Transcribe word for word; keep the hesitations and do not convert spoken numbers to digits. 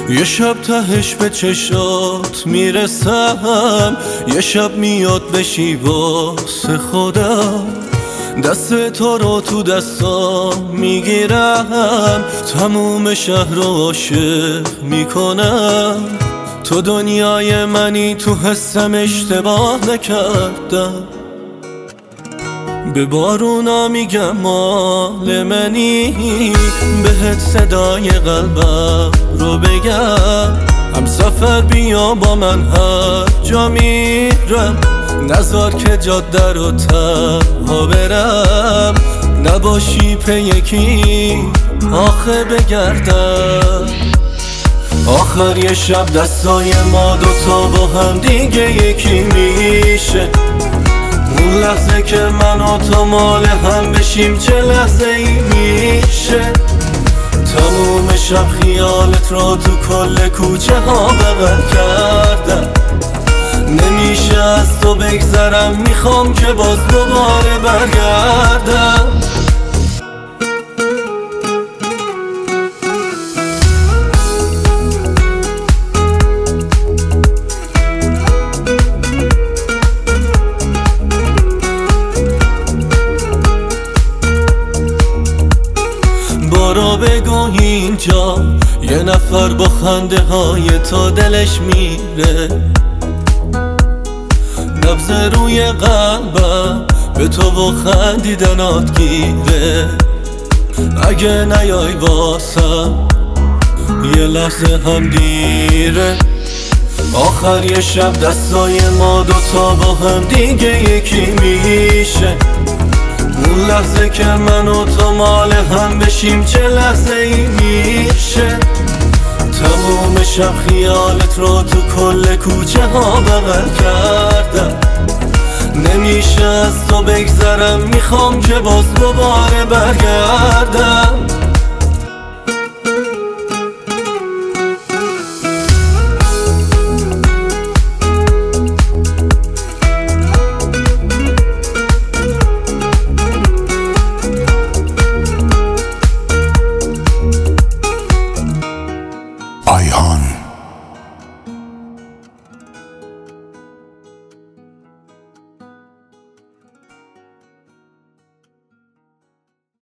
یه شب تهش به چشات میرسم، یه شب میاد بشی واسه خودم. دست تو رو تو دستام میگیرم، تموم شهر رو عاشق میکنم. تو دنیای منی، تو حسم اشتباه نکردم. به بارونا میگم مال منی، بهت صدای قلبم رو بگم. هم سفر بیا با من هر جا میرم، نذار که جاده رو تنها برم. نباشی پی یکی آخه بگردم. آخر یه شب دستای ما دوتا با هم دیگه یکی میشه. اون لحظه که من و تو مال هم بشیم چه لحظه ای میشه. تموم شب خیالت رو تو کل کوچه ها بغل کردم. نمیشه از تو بگذرم، میخوام که باز دوباره برگردم. برو بگو اینجا یه نفر با خنده های تو دلش میره. نبض روی قلبم به تو و خندیدنات گیره. اگه نیای واسم یه لحظه هم دیره. آخر یه شب دستای ما دوتا با هم دیگه یکی میشه. اون لحظه که من و تو مال هم بشیم چه لحظه ای میشه. تموم شب خیالت رو تو کل کوچه ها بغل کردم. نمیشه از تو بگذرم، میخوام که باز دوباره برگردم.